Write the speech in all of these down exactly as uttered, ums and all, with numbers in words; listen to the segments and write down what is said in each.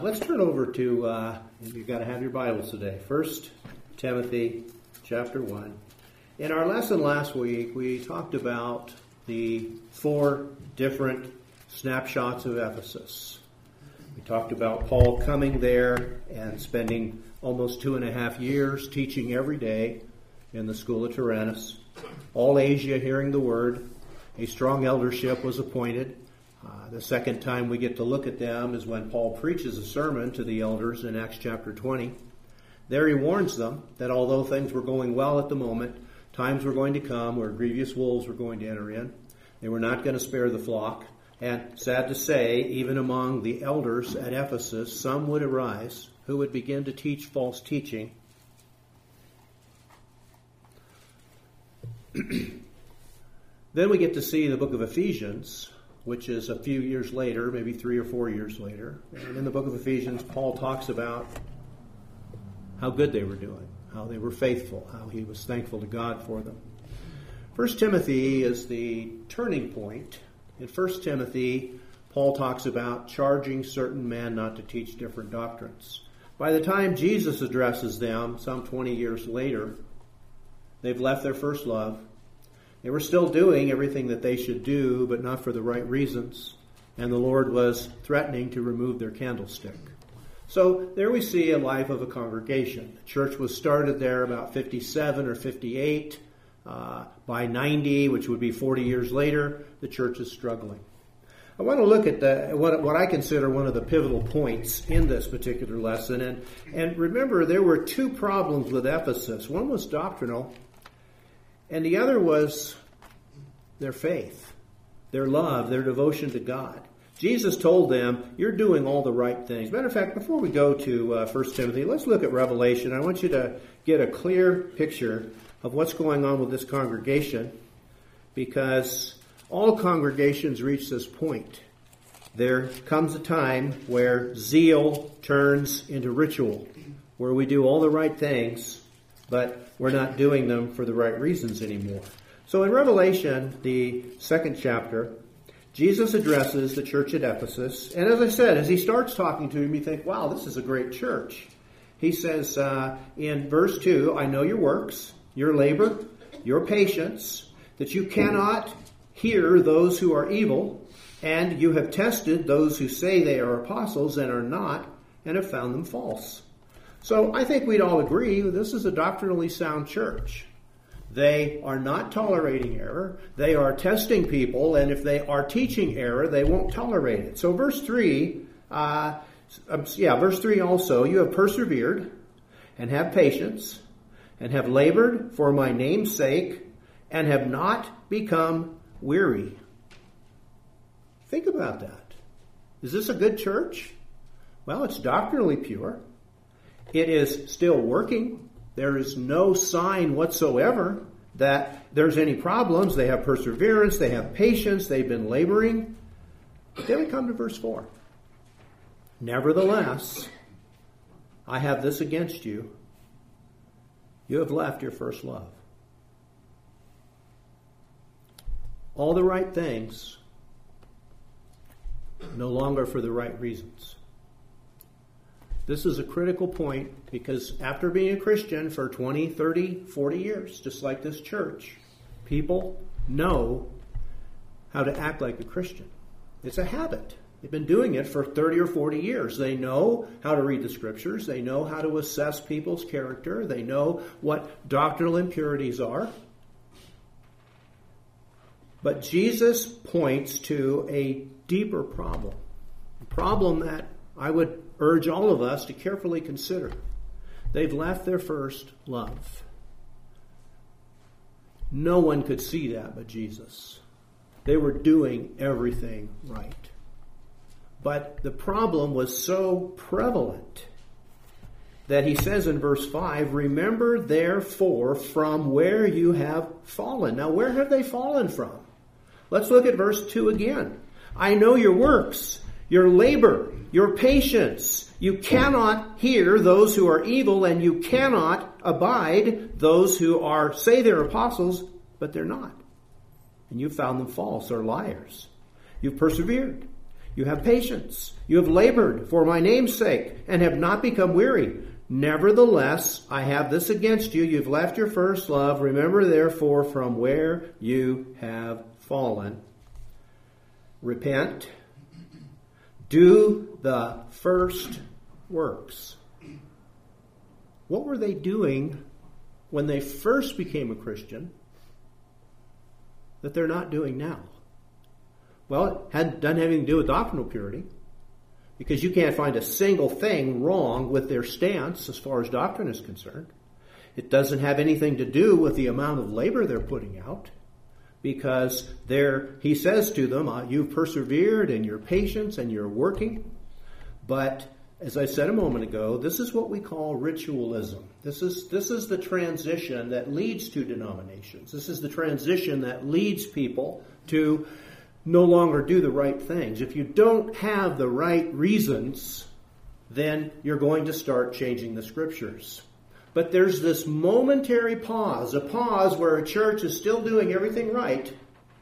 Let's turn over to, uh, you've got to have your Bibles today, First Timothy chapter one. In our lesson last week, we talked about the four different snapshots of Ephesus. We talked about Paul coming there and spending almost two and a half years teaching every day in the school of Tyrannus. All Asia hearing the word. A strong eldership was appointed. Uh, the second time we get to look at them is when Paul preaches a sermon to the elders in Acts chapter twenty. There he warns them that although things were going well at the moment, times were going to come where grievous wolves were going to enter in. They were not going to spare the flock. And sad to say, even among the elders at Ephesus, some would arise who would begin to teach false teaching. Then we get to see the book of Ephesians, which is a few years later, maybe three or four years later. And in the book of Ephesians, Paul talks about how good they were doing, how they were faithful, how he was thankful to God for them. First Timothy is the turning point. In First Timothy, Paul talks about charging certain men not to teach different doctrines. By the time Jesus addresses them, some twenty years later, they've left their first love. They were still doing everything that they should do, but not for the right reasons. And the Lord was threatening to remove their candlestick. So there we see a life of a congregation. The church was started there about fifty-seven or fifty-eight. Uh, by ninety, which would be forty years later, the church is struggling. I want to look at the, what, what I consider one of the pivotal points in this particular lesson. And, and remember, there were two problems with Ephesus. One was doctrinal, and the other was their faith, their love, their devotion to God. Jesus told them, you're doing all the right things. Matter of fact, before we go to uh, First Timothy, let's look at Revelation. I want you to get a clear picture of what's going on with this congregation, because all congregations reach this point. There comes a time where zeal turns into ritual, where we do all the right things, but we're not doing them for the right reasons anymore. So in Revelation, the second chapter, Jesus addresses the church at Ephesus. And as I said, as he starts talking to him, you think, wow, this is a great church. He says uh, in verse two, I know your works, your labor, your patience, that you cannot hear those who are evil, and you have tested those who say they are apostles and are not, and have found them false. So I think we'd all agree this is a doctrinally sound church. They are not tolerating error. They are testing people, and if they are teaching error, they won't tolerate it. So verse three, uh, yeah, verse three also, you have persevered and have patience and have labored for my name's sake and have not become weary. Think about that. Is this a good church? Well, it's doctrinally pure. It is still working. There is no sign whatsoever that there's any problems. They have perseverance. They have patience. They've been laboring. But then we come to verse four. Nevertheless, I have this against you. You have left your first love. All the right things, no longer for the right reasons. This is a critical point because after being a Christian for twenty, thirty, forty years, just like this church, people know how to act like a Christian. It's a habit. They've been doing it for thirty or forty years. They know how to read the scriptures. They know how to assess people's character. They know what doctrinal impurities are. But Jesus points to a deeper problem, a problem that I would urge all of us to carefully consider. They've left their first love. No one could see that but Jesus. They were doing everything right. But the problem was so prevalent that he says in verse five, remember therefore from where you have fallen. Now, where have they fallen from? Let's look at verse two again. I know your works, your labor, your patience. You cannot hear those who are evil, and you cannot abide those who are say they're apostles, but they're not. And you found them false or liars. You've persevered. You have patience. You have labored for my name's sake and have not become weary. Nevertheless, I have this against you. You've left your first love. Remember, therefore, from where you have fallen. Repent. Do the first works. What were they doing when they first became a Christian that they're not doing now? Well, it had, doesn't have anything to do with doctrinal purity, because you can't find a single thing wrong with their stance as far as doctrine is concerned. It doesn't have anything to do with the amount of labor they're putting out, because they're, he says to them, uh, you've persevered in your patience and you're working. But as I said a moment ago, this is what we call ritualism. This is, this is the transition that leads to denominations. This is the transition that leads people to no longer do the right things. If you don't have the right reasons, then you're going to start changing the Scriptures. But there's this momentary pause, a pause where a church is still doing everything right,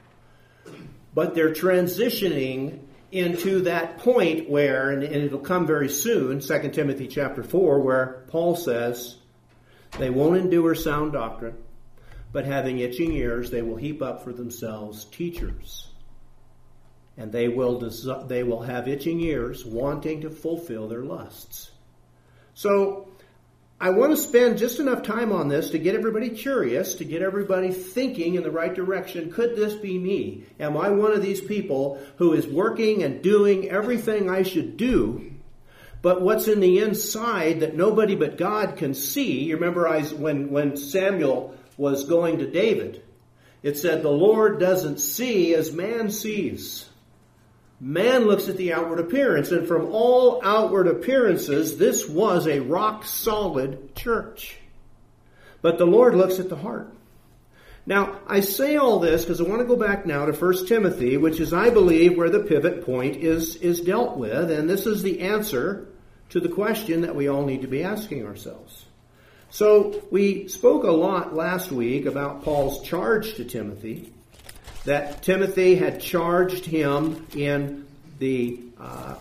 but they're transitioning into that point where, and it'll come very soon, Second Timothy chapter four, where Paul says, they won't endure sound doctrine, but having itching ears, they will heap up for themselves teachers. And they will des- they will have itching ears, wanting to fulfill their lusts. So I want to spend just enough time on this to get everybody curious, to get everybody thinking in the right direction. Could this be me? Am I one of these people who is working and doing everything I should do, but what's in the inside that nobody but God can see? You remember I, when, when Samuel was going to David, it said, the Lord doesn't see as man sees. Man looks at the outward appearance, and from all outward appearances, this was a rock-solid church. But the Lord looks at the heart. Now, I say all this because I want to go back now to First Timothy, which is, I believe, where the pivot point is, is dealt with, and this is the answer to the question that we all need to be asking ourselves. So, we spoke a lot last week about Paul's charge to Timothy, that Timothy had charged him in the, uh,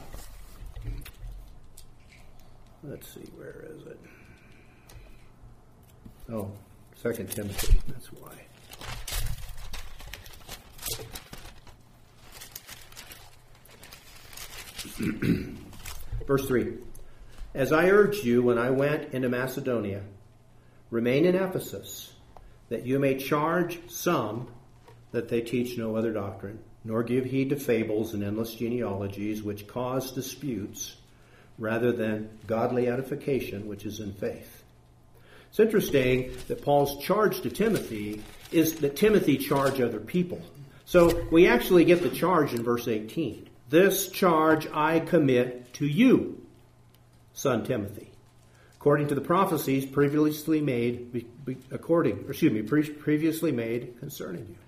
let's see, where is it? Oh, Second Timothy, that's why. Verse three, as I urged you when I went into Macedonia, remain in Ephesus, that you may charge some that they teach no other doctrine, nor give heed to fables and endless genealogies which cause disputes, rather than godly edification which is in faith. It's interesting that Paul's charge to Timothy is that Timothy charge other people. So we actually get the charge in verse eighteen. This charge I commit to you, son Timothy, according to the prophecies previously made, according, or excuse me, previously made concerning you.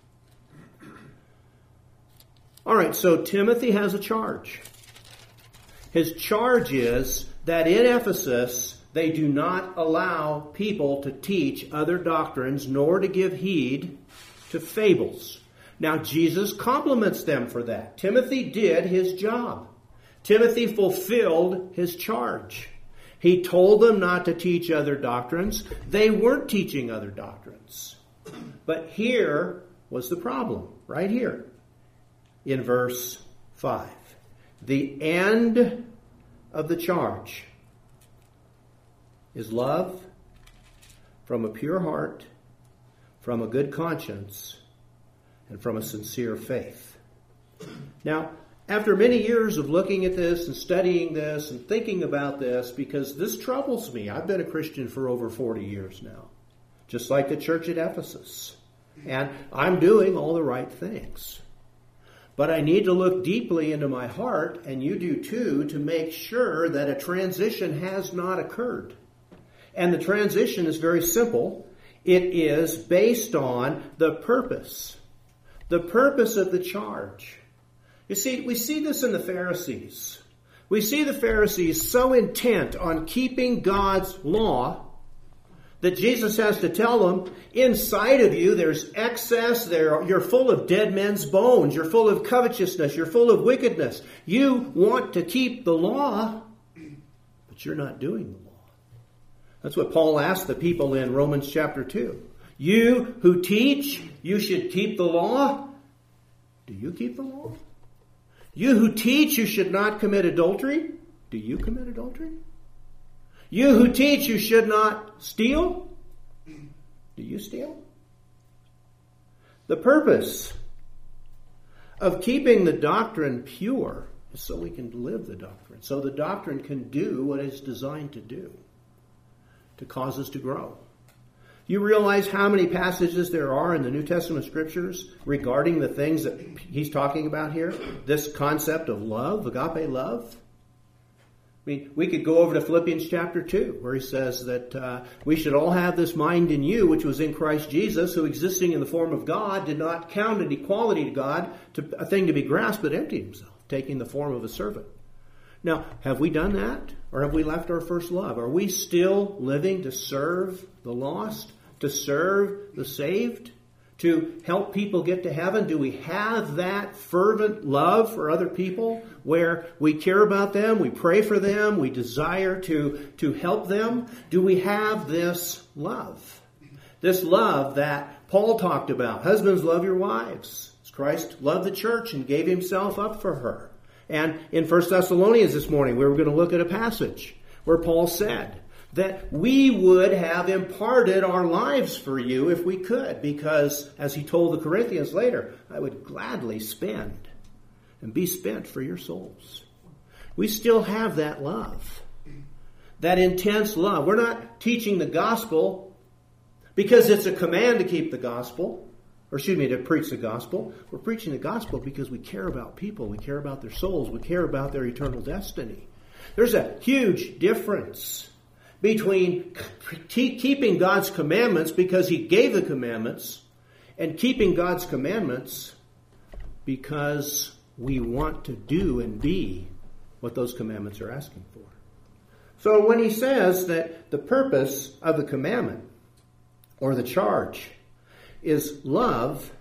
All right, so Timothy has a charge. His charge is that in Ephesus, they do not allow people to teach other doctrines, nor to give heed to fables. Now, Jesus compliments them for that. Timothy did his job. Timothy fulfilled his charge. He told them not to teach other doctrines. They weren't teaching other doctrines. But here was the problem, right here. In verse five, the end of the charge is love from a pure heart, from a good conscience, and from a sincere faith. Now, after many years of looking at this and studying this and thinking about this, because this troubles me, I've been a Christian for over forty years now, just like the church at Ephesus, and I'm doing all the right things. But I need to look deeply into my heart, and you do too, to make sure that a transition has not occurred. And the transition is very simple. It is based on the purpose. The purpose of the charge. You see, we see this in the Pharisees. We see the Pharisees so intent on keeping God's law that Jesus has to tell them, inside of you there's excess, there, you're full of dead men's bones, you're full of covetousness, you're full of wickedness. You want to keep the law, but you're not doing the law. That's what Paul asked the people in Romans chapter two. You who teach you should keep the law, do you keep the law? You who teach you should not commit adultery, do you commit adultery? You who teach you should not steal, do you steal? The purpose of keeping the doctrine pure is so we can live the doctrine, so the doctrine can do what it's designed to do, to cause us to grow. You realize how many passages there are in the New Testament scriptures regarding the things that he's talking about here? This concept of love, agape love. I mean, we could go over to Philippians chapter two, where he says that uh, we should all have this mind in you, which was in Christ Jesus, who existing in the form of God, did not count an equality to God to a thing to be grasped, but emptied himself, taking the form of a servant. Now, have we done that? Or have we left our first love? Are we still living to serve the lost? To serve the saved? To help people get to heaven? Do we have that fervent love for other people where we care about them, we pray for them, we desire to, to help them? Do we have this love? This love that Paul talked about. Husbands, love your wives. As Christ loved the church and gave himself up for her. And in First Thessalonians this morning, we were going to look at a passage where Paul said that we would have imparted our lives for you if we could, because, as he told the Corinthians later, I would gladly spend and be spent for your souls. We still have that love, that intense love. We're not teaching the gospel because it's a command to keep the gospel, or excuse me, to preach the gospel. We're preaching the gospel because we care about people, we care about their souls, we care about their eternal destiny. There's a huge difference between keeping God's commandments because he gave the commandments and keeping God's commandments because we want to do and be what those commandments are asking for. So when he says that the purpose of the commandment or the charge is love,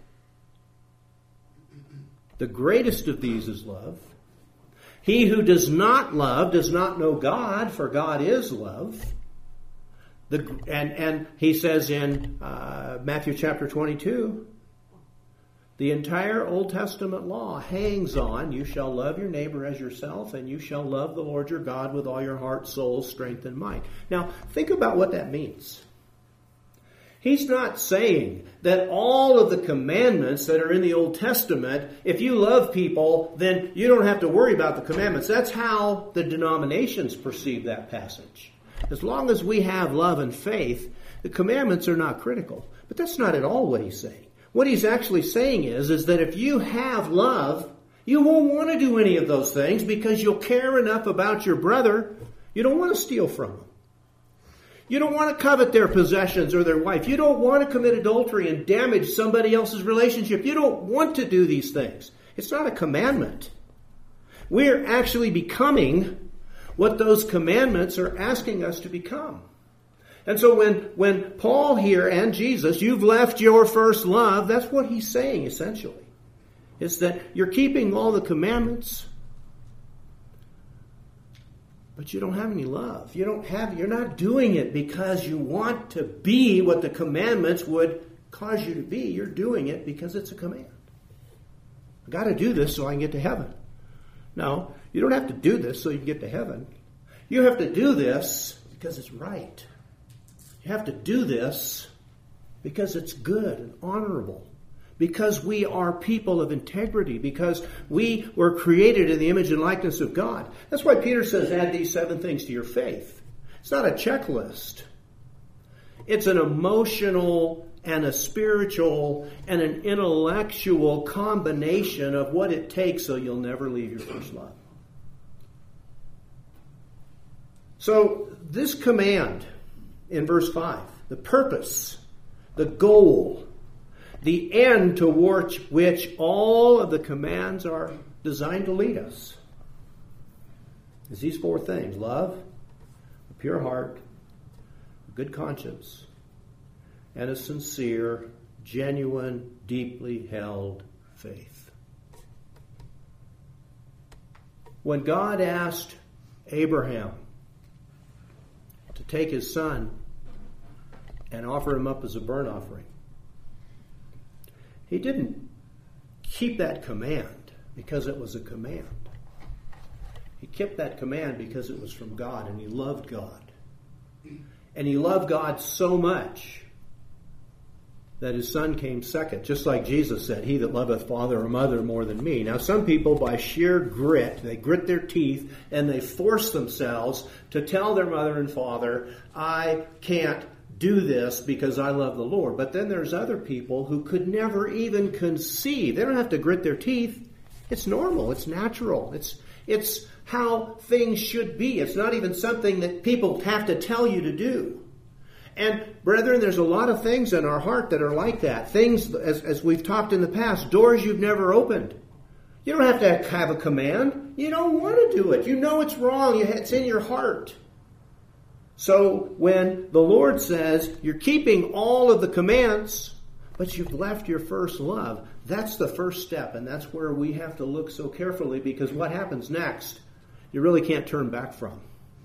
the greatest of these is love. He who does not love does not know God, for God is love. The, and, and he says in uh, Matthew chapter twenty-two, the entire Old Testament law hangs on, you shall love your neighbor as yourself, and you shall love the Lord your God with all your heart, soul, strength, and might. Now, think about what that means. He's not saying that all of the commandments that are in the Old Testament, if you love people, then you don't have to worry about the commandments. That's how the denominations perceive that passage. As long as we have love and faith, the commandments are not critical. But that's not at all what he's saying. What he's actually saying is, is that if you have love, you won't want to do any of those things because you'll care enough about your brother, you don't want to steal from him. You don't want to covet their possessions or their wife. You don't want to commit adultery and damage somebody else's relationship. You don't want to do these things. It's not a commandment. We're actually becoming what those commandments are asking us to become. And so when, when Paul here and Jesus, you've left your first love, that's what he's saying essentially. It's that you're keeping all the commandments, but you don't have any love. You don't have, you're not doing it because you want to be what the commandments would cause you to be. You're doing it because it's a command. I've got to do this so I can get to heaven. No, you don't have to do this so you can get to heaven. You have to do this because it's right. You have to do this because it's good and honorable. Because we are people of integrity. Because we were created in the image and likeness of God. That's why Peter says, add these seven things to your faith. It's not a checklist. It's an emotional and a spiritual and an intellectual combination of what it takes so you'll never leave your first love. So this command in verse five, the purpose, the goal, the end towards which all of the commands are designed to lead us, is these four things: love, a pure heart, a good conscience, and a sincere, genuine, deeply held faith. When God asked Abraham to take his son and offer him up as a burnt offering, he didn't keep that command because it was a command. He kept that command because it was from God, and he loved God. And he loved God so much that his son came second, just like Jesus said, "He that loveth father or mother more than me." Now, some people, by sheer grit, they grit their teeth and they force themselves to tell their mother and father, "I can't do this because I love the Lord." But then there's other people who could never even conceive. They don't have to grit their teeth. It's normal. It's natural. It's it's how things should be. It's not even something that people have to tell you to do. And brethren, there's a lot of things in our heart that are like that. Things, as, as we've talked in the past, doors you've never opened. You don't have to have a command. You don't want to do it. You know it's wrong. It's in your heart. So when the Lord says you're keeping all of the commands, but you've left your first love, that's the first step. And that's where we have to look so carefully, because what happens next, you really can't turn back from.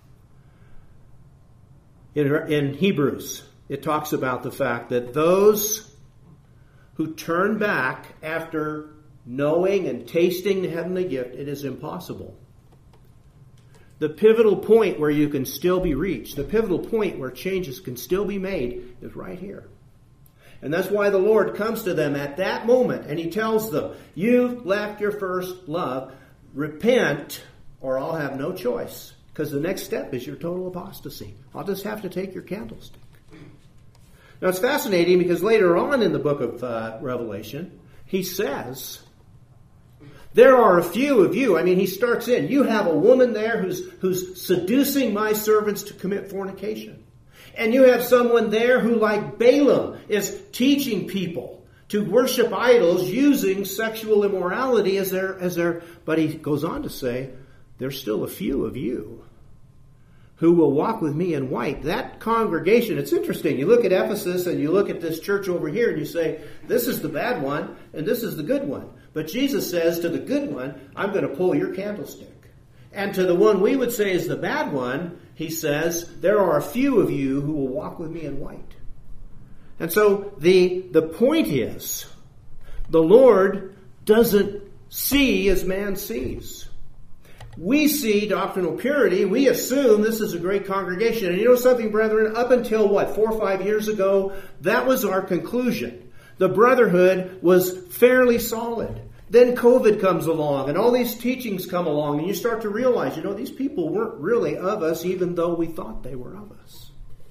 In, in Hebrews, it talks about the fact that those who turn back after knowing and tasting the heavenly gift, it is impossible. The pivotal point where you can still be reached, the pivotal point where changes can still be made, is right here. And that's why the Lord comes to them at that moment and he tells them, "You've left your first love. Repent, or I'll have no choice." Because the next step is your total apostasy. I'll just have to take your candlestick. Now it's fascinating because later on in the book of uh, Revelation, he says, there are a few of you. I mean, he starts in, you have a woman there who's, who's seducing my servants to commit fornication. And you have someone there who, like Balaam, is teaching people to worship idols using sexual immorality as their, as their, but he goes on to say, there's still a few of you who will walk with me in white. That congregation, it's interesting. You look at Ephesus and you look at this church over here and you say, this is the bad one and this is the good one. But Jesus says to the good one, I'm going to pull your candlestick. And to the one we would say is the bad one, he says, there are a few of you who will walk with me in white. And so the, the point is, the Lord doesn't see as man sees. We see doctrinal purity. We assume this is a great congregation. And you know something, brethren? Up until, what, four or five years ago, that was our conclusion. The brotherhood was fairly solid. Then COVID comes along, and all these teachings come along, and you start to realize, you know, these people weren't really of us, even though we thought they were of us.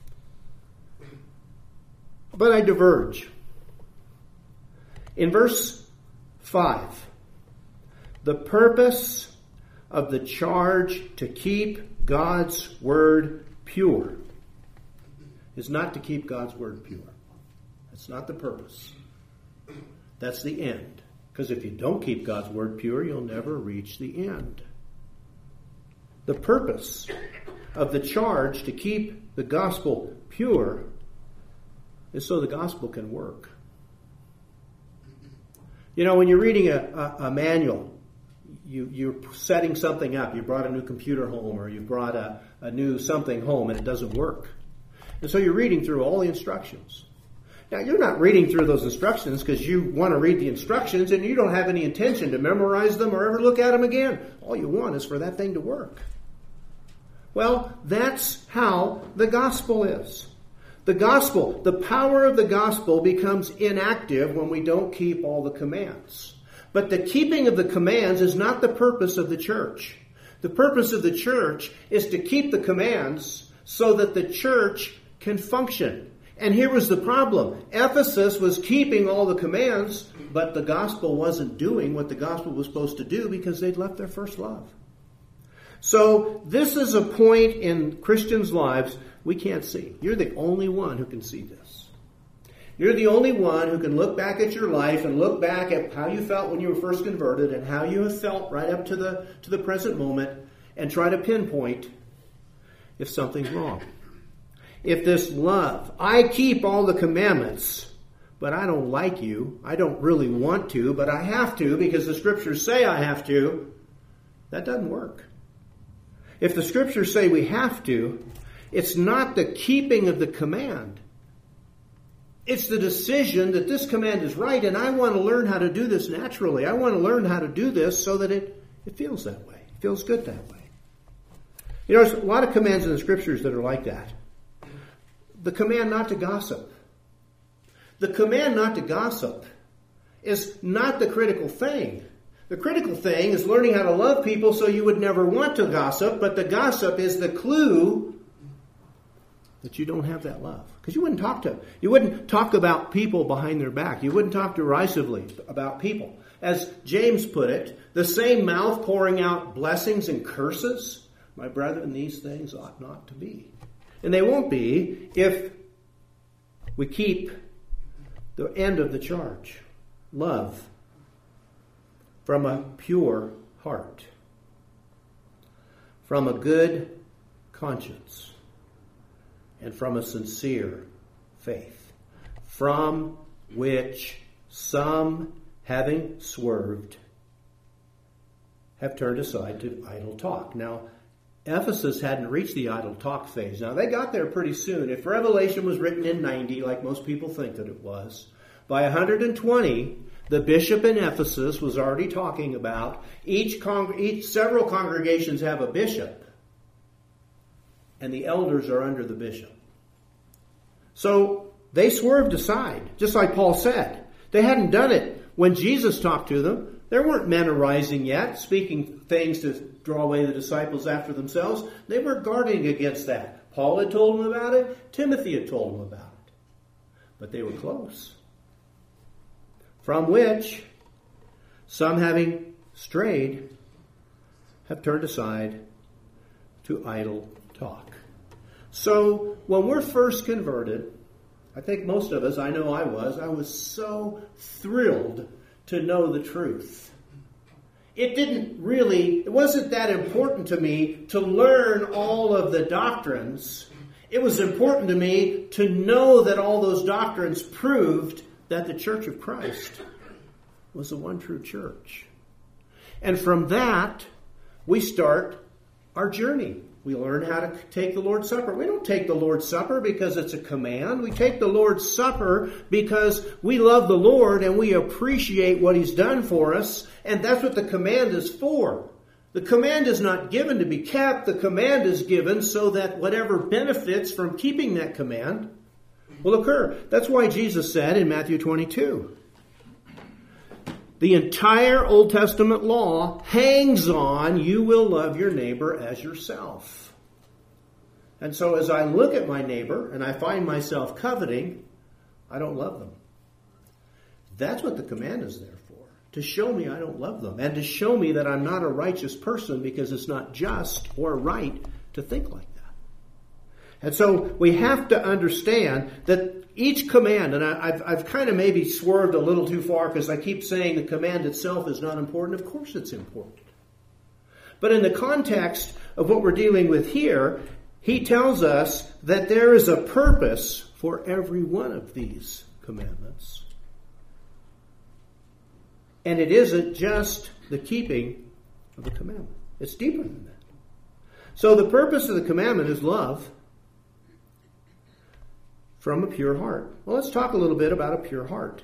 But I diverge. In verse five, the purpose of the charge to keep God's word pure is not to keep God's word pure. That's not the purpose. That's the end. Because if you don't keep God's word pure, you'll never reach the end. The purpose of the charge to keep the gospel pure is so the gospel can work. You know, when you're reading a, a, a manual, You, you're setting something up. You brought a new computer home, or you brought a, a new something home and it doesn't work. And so you're reading through all the instructions. Now, you're not reading through those instructions because you want to read the instructions and you don't have any intention to memorize them or ever look at them again. All you want is for that thing to work. Well, that's how the gospel is. The gospel, the power of the gospel becomes inactive when we don't keep all the commands. But the keeping of the commands is not the purpose of the church. The purpose of the church is to keep the commands so that the church can function. And here was the problem. Ephesus was keeping all the commands, but the gospel wasn't doing what the gospel was supposed to do because they'd left their first love. So this is a point in Christians' lives we can't see. You're the only one who can see this. You're the only one who can look back at your life and look back at how you felt when you were first converted and how you have felt right up to the to the present moment and try to pinpoint if something's wrong. if this love, I keep all the commandments, but I don't like you, I don't really want to, but I have to because the Scriptures say I have to, that doesn't work. If the Scriptures say we have to, it's not the keeping of the command. It's the decision that this command is right and I want to learn how to do this naturally. I want to learn how to do this so that it, it feels that way. It feels good that way. You know, there's a lot of commands in the Scriptures that are like that. The command not to gossip. The command not to gossip is not the critical thing. The critical thing is learning how to love people so you would never want to gossip, but the gossip is the clue that you don't have that love. Because you wouldn't talk to, you wouldn't talk about people behind their back. You wouldn't talk derisively about people. As James put it, the same mouth pouring out blessings and curses, my brethren, these things ought not to be. And they won't be if we keep the end of the charge. Love from a pure heart. From a good conscience. And from a sincere faith, from which some, having swerved, have turned aside to idle talk. Now, Ephesus hadn't reached the idle talk phase. Now, they got there pretty soon. If Revelation was written in ninety, like most people think that it was, by one hundred twenty, the bishop in Ephesus was already talking about each, con- each several congregations have a bishop. And the elders are under the bishop. So they swerved aside, just like Paul said. They hadn't done it when Jesus talked to them. There weren't men arising yet, speaking things to draw away the disciples after themselves. They were guarding against that. Paul had told them about it. Timothy had told them about it. But they were close. From which some, having strayed, have turned aside to idle talk. So, when we're first converted, I think most of us, I know I was, I was so thrilled to know the truth. It didn't really, it wasn't that important to me to learn all of the doctrines. It was important to me to know that all those doctrines proved that the Church of Christ was the one true church. And from that, we start our journey. We learn how to take the Lord's Supper. We don't take the Lord's Supper because it's a command. We take the Lord's Supper because we love the Lord and we appreciate what He's done for us. And that's what the command is for. The command is not given to be kept. The command is given so that whatever benefits from keeping that command will occur. That's why Jesus said in Matthew twenty-two, the entire Old Testament law hangs on, you will love your neighbor as yourself. And so as I look at my neighbor and I find myself coveting, I don't love them. That's what the command is there for. To show me I don't love them. And to show me that I'm not a righteous person because it's not just or right to think like that. And so we have to understand that each command, and I, I've, I've kind of maybe swerved a little too far because I keep saying the command itself is not important. Of course it's important. But in the context of what we're dealing with here, he tells us that there is a purpose for every one of these commandments. And it isn't just the keeping of the commandment. It's deeper than that. So the purpose of the commandment is love from a pure heart. Well, let's talk a little bit about a pure heart.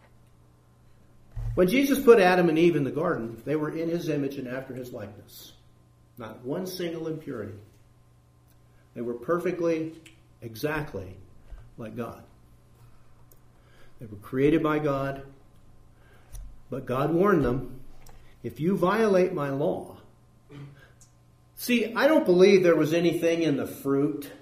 When Jesus put Adam and Eve in the garden, they were in His image and after His likeness. Not one single impurity. They were perfectly, exactly like God. They were created by God, but God warned them, if you violate my law. See, I don't believe there was anything in the fruit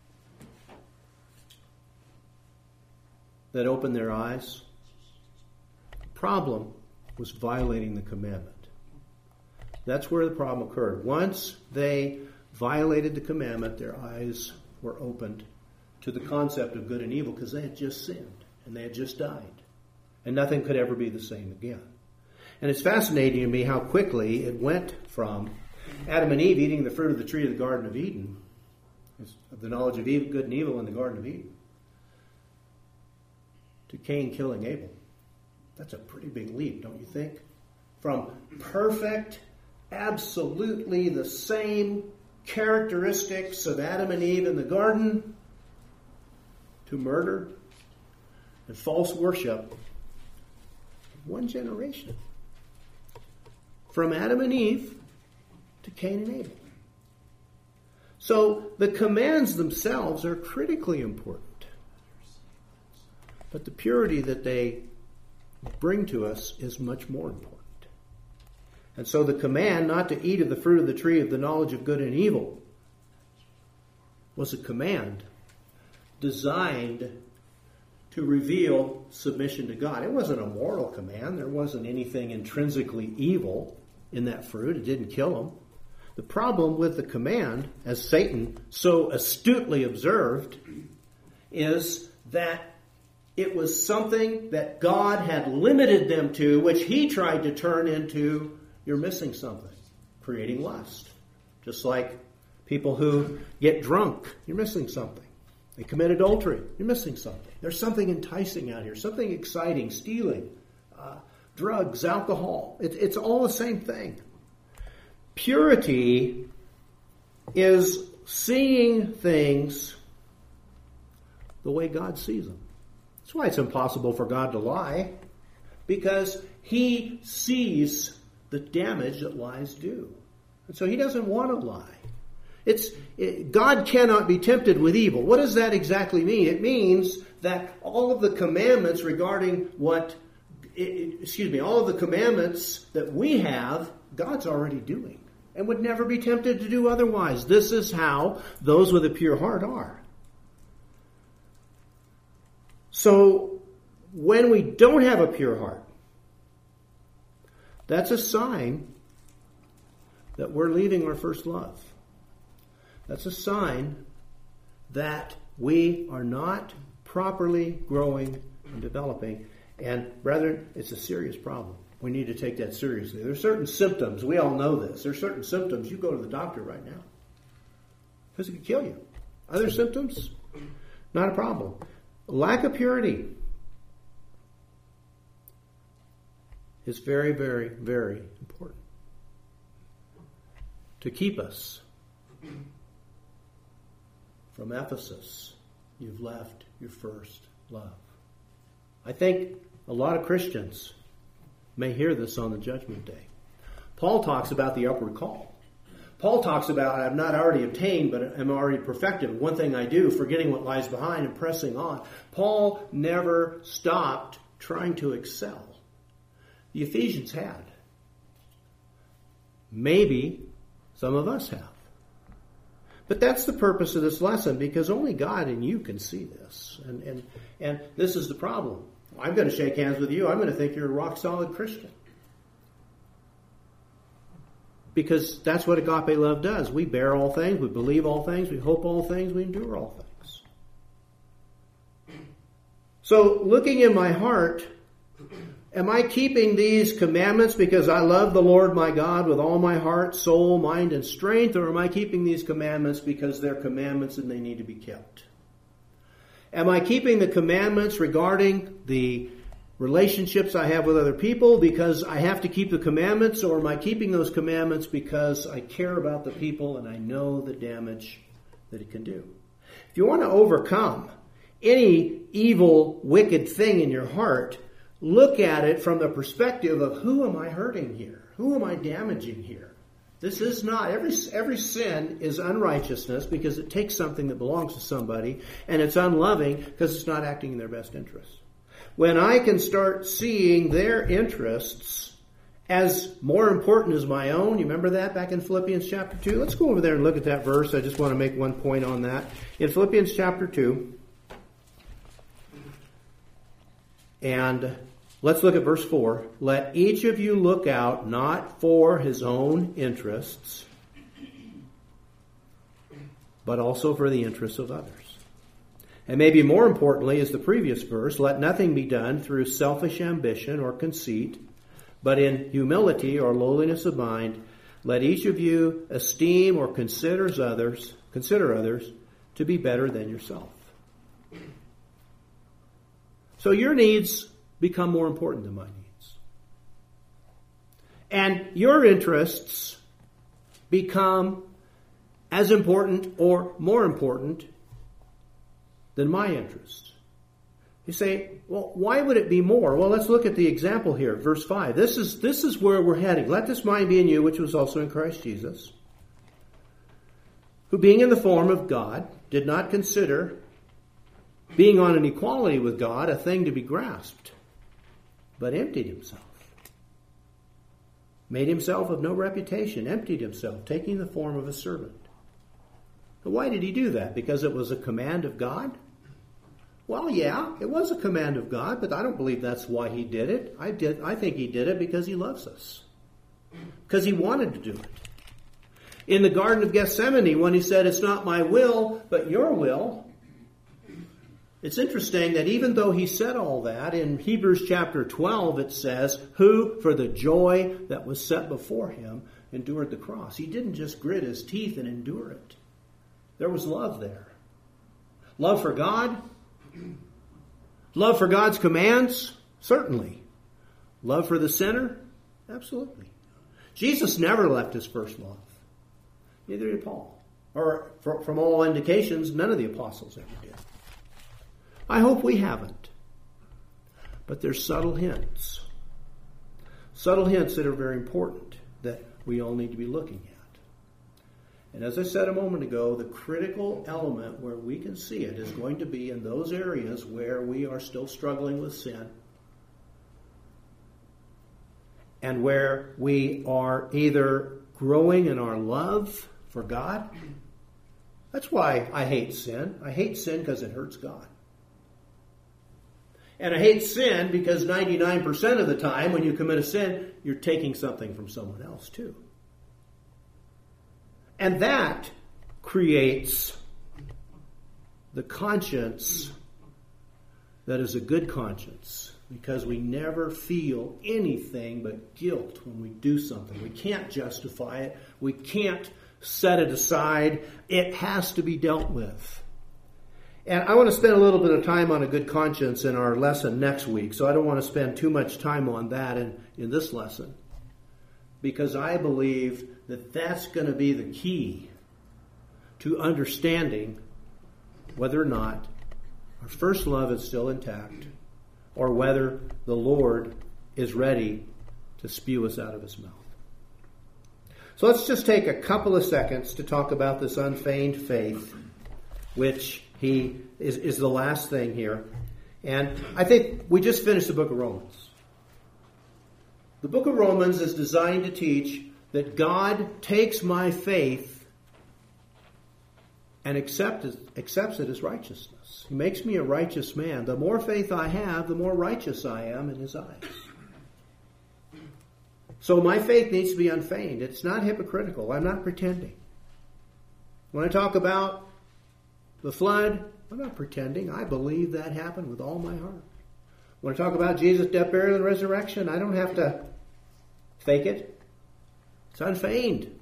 that opened their eyes. The problem was violating the commandment. That's where the problem occurred. Once they violated the commandment, their eyes were opened to the concept of good and evil because they had just sinned and they had just died. And nothing could ever be the same again. And it's fascinating to me how quickly it went from Adam and Eve eating the fruit of the tree of the Garden of Eden of the knowledge of evil, good and evil in the Garden of Eden, to Cain killing Abel. That's a pretty big leap, don't you think? From perfect, absolutely the same characteristics of Adam and Eve in the garden to murder and false worship. One generation. From Adam and Eve to Cain and Abel. So the commands themselves are critically important. But the purity that they bring to us is much more important. And so the command not to eat of the fruit of the tree of the knowledge of good and evil was a command designed to reveal submission to God. It wasn't a moral command. There wasn't anything intrinsically evil in that fruit. It didn't kill them. The problem with the command, as Satan so astutely observed, is that it was something that God had limited them to, which he tried to turn into, you're missing something, creating lust. Just like people who get drunk, you're missing something. They commit adultery, you're missing something. There's something enticing out here, something exciting, stealing, uh, drugs, alcohol. It, it's all the same thing. Purity is seeing things the way God sees them. That's why it's impossible for God to lie, because he sees the damage that lies do. And so he doesn't want to lie. It's it, God cannot be tempted with evil. What does that exactly mean? It means that all of the commandments regarding what, it, excuse me, all of the commandments that we have, God's already doing and would never be tempted to do otherwise. This is how those with a pure heart are. So when we don't have a pure heart, that's a sign that we're leaving our first love. That's a sign that we are not properly growing and developing. And brethren, it's a serious problem. We need to take that seriously. There are certain symptoms. We all know this. There are certain symptoms. You go to the doctor right now, because it could kill you. Other symptoms, not a problem. Lack of purity is very, very, very important to keep us from Ephesus. You've left your first love. I think a lot of Christians may hear this on the judgment day. Paul talks about the upward call. Paul talks about, I've not already obtained, but I'm already perfected. One thing I do, forgetting what lies behind and pressing on. Paul never stopped trying to excel. The Ephesians had. Maybe some of us have. But that's the purpose of this lesson, because only God and you can see this. And, and, and this is the problem. I'm going to shake hands with you. I'm going to think you're a rock-solid Christian. Because that's what agape love does. We bear all things, we believe all things, we hope all things, we endure all things. So, looking in my heart, am I keeping these commandments because I love the Lord my God with all my heart, soul, mind, and strength? Or am I keeping these commandments because they're commandments and they need to be kept? Am I keeping the commandments regarding the relationships I have with other people because I have to keep the commandments? Or am I keeping those commandments because I care about the people and I know the damage that it can do? If you want to overcome any evil, wicked thing in your heart, look at it from the perspective of, who am I hurting here? Who am I damaging here? This is not, every every sin is unrighteousness because it takes something that belongs to somebody, and it's unloving because it's not acting in their best interest. When I can start seeing their interests as more important as my own, you remember that back in Philippians chapter two? Let's go over there and look at that verse. I just want to make one point on that. In Philippians chapter two, and let's look at verse four. Let each of you look out not for his own interests, but also for the interests of others. And maybe more importantly, as the previous verse, let nothing be done through selfish ambition or conceit, but in humility or lowliness of mind, let each of you esteem or considers others, consider others to be better than yourself. So your needs become more important than my needs. And your interests become as important or more important than my interests. You say, well, why would it be more? Well, let's look at the example here, verse five. This is, this is where we're heading. Let this mind be in you, which was also in Christ Jesus, who being in the form of God, did not consider being on an equality with God a thing to be grasped, but emptied himself. Made himself of no reputation, emptied himself, taking the form of a servant. But why did he do that? Because it was a command of God? Well, yeah, it was a command of God, but I don't believe that's why he did it. I did. I think he did it because he loves us. Because he wanted to do it. In the Garden of Gethsemane, when he said, it's not my will, but your will, it's interesting that even though he said all that, in Hebrews chapter twelve it says, who for the joy that was set before him endured the cross. He didn't just grit his teeth and endure it. There was love there. Love for God. Love for God's commands? Certainly. Love for the sinner? Absolutely. Jesus never left his first love. Neither did Paul. Or from all indications, none of the apostles ever did. I hope we haven't. But there's subtle hints. Subtle hints that are very important that we all need to be looking at. And as I said a moment ago, the critical element where we can see it is going to be in those areas where we are still struggling with sin and where we are either growing in our love for God. That's why I hate sin. I hate sin because it hurts God. And I hate sin because ninety-nine percent of the time when you commit a sin, you're taking something from someone else too. And that creates the conscience that is a good conscience, because we never feel anything but guilt when we do something. We can't justify it. We can't set it aside. It has to be dealt with. And I want to spend a little bit of time on a good conscience in our lesson next week, so I don't want to spend too much time on that in, in this lesson, because I believe that that's going to be the key to understanding whether or not our first love is still intact, or whether the Lord is ready to spew us out of his mouth. So let's just take a couple of seconds to talk about this unfeigned faith, which he is, is the last thing here. And I think we just finished the book of Romans. The book of Romans is designed to teach that God takes my faith and accept it, accepts it as righteousness. He makes me a righteous man. The more faith I have, the more righteous I am in his eyes. So my faith needs to be unfeigned. It's not hypocritical. I'm not pretending. When I talk about the flood, I'm not pretending. I believe that happened with all my heart. When I talk about Jesus' death, burial, and resurrection, I don't have to fake it. It's unfeigned.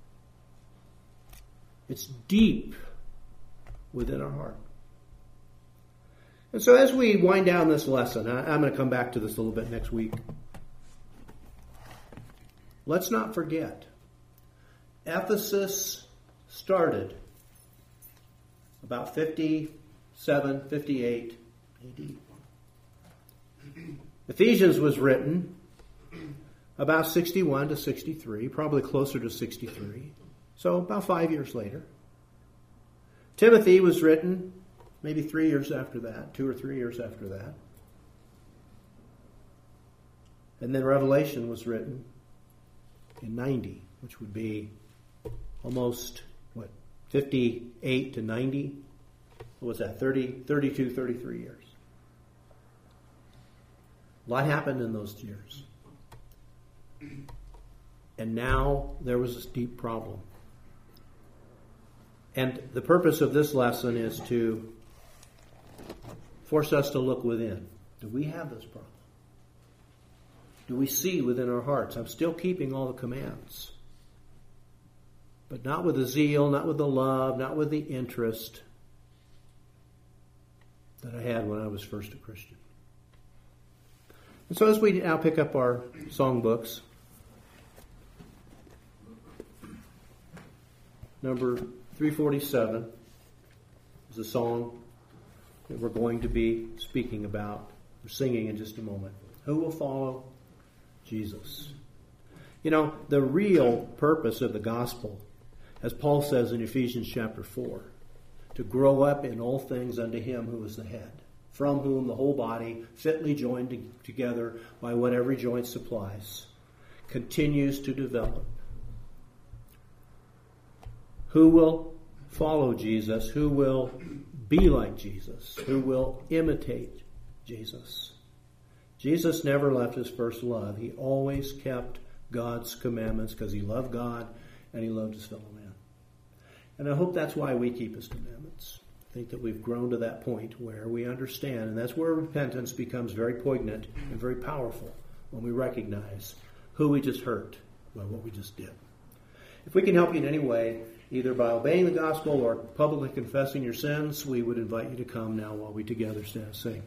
It's deep within our heart. And so as we wind down this lesson, I'm going to come back to this a little bit next week. Let's not forget, Ephesus started about fifty-seven, fifty-eight A D. Ephesians was written about sixty-one to sixty-three, probably closer to sixty-three. So about five years later. Timothy was written maybe three years after that, two or three years after that. And then Revelation was written in ninety, which would be almost, what, fifty-eight to ninety? What was that, thirty, thirty-two, thirty-three years. A lot happened in those years. And now there was this deep problem. And the purpose of this lesson is to force us to look within. Do we have this problem? Do we see within our hearts? I'm still keeping all the commands. But not with the zeal, not with the love, not with the interest that I had when I was first a Christian. And so as we now pick up our songbooks, number three forty-seven is a song that we're going to be speaking about, or singing in just a moment. Who will follow Jesus? You know, the real purpose of the gospel, as Paul says in Ephesians chapter four, to grow up in all things unto him who is the head, from whom the whole body, fitly joined to, together by what every joint supplies, continues to develop. Who will follow Jesus? Who will be like Jesus? Who will imitate Jesus? Jesus never left his first love. He always kept God's commandments because he loved God and he loved his fellow man. And I hope that's why we keep his commandments. I think that we've grown to that point where we understand, and that's where repentance becomes very poignant and very powerful, when we recognize who we just hurt by what we just did. If we can help you in any way, either by obeying the gospel or publicly confessing your sins, we would invite you to come now while we together stand and sing.